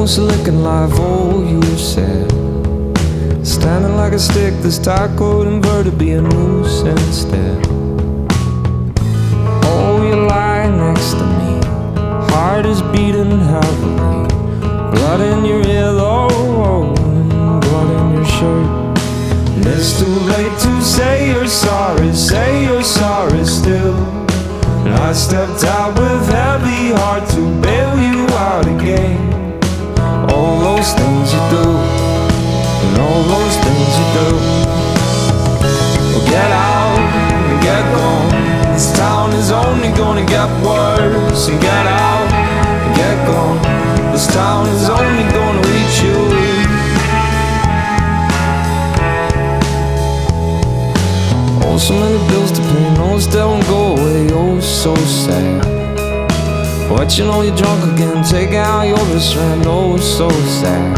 almost looking life, oh, you said. Standing like a stick that's tackled, inverted, be a noose instead. Oh, you lie next to me, heart is beating heavily, blood in your earlobe, blood in your shirt. And it's too late to say you're sorry still. And I stepped out with heavy heart to bail you out again. All those things you do, and all those things you do. Well, get out and get gone. This town is only gonna get worse. And get out and get gone. This town is only gonna reach you. Oh, so many bills to pay, notes that won't go away. Oh, so sad. But you know you're drunk again, taking out your restraint. Oh, so sad.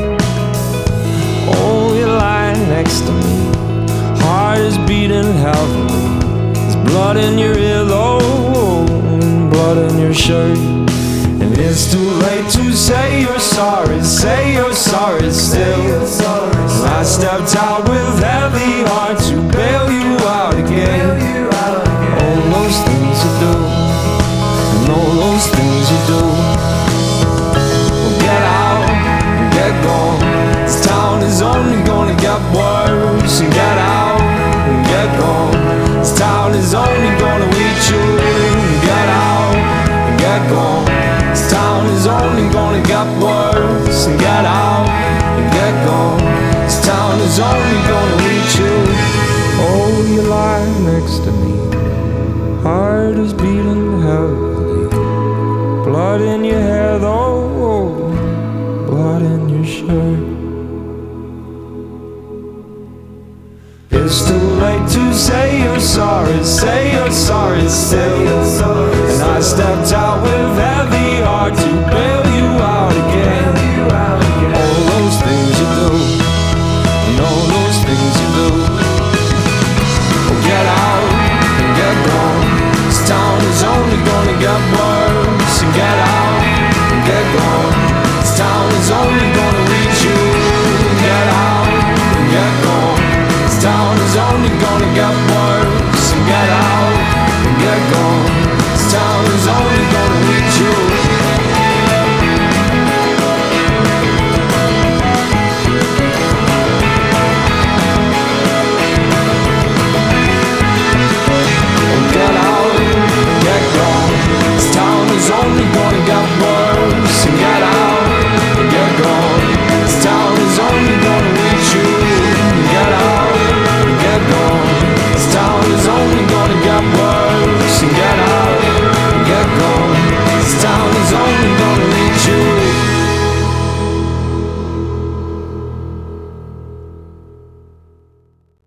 Oh, you're lying next to me, heart is beating heavily. There's blood in your earlobe, blood in your shirt. And it's too late to say you're sorry still. I stepped out with heavy heart to bail you out again. All those things you do, and all those things you do. Well, get out and get gone. This town is only gonna get worse. And get out and get gone. This town is only gonna reach you. Get out and get gone. This town is only gonna get worse. And get out and get gone. This town is only gonna reach you. Oh, you lie next to me, heart is beating heavily, blood in your hair though, blood in your shirt. It's too late to say you're sorry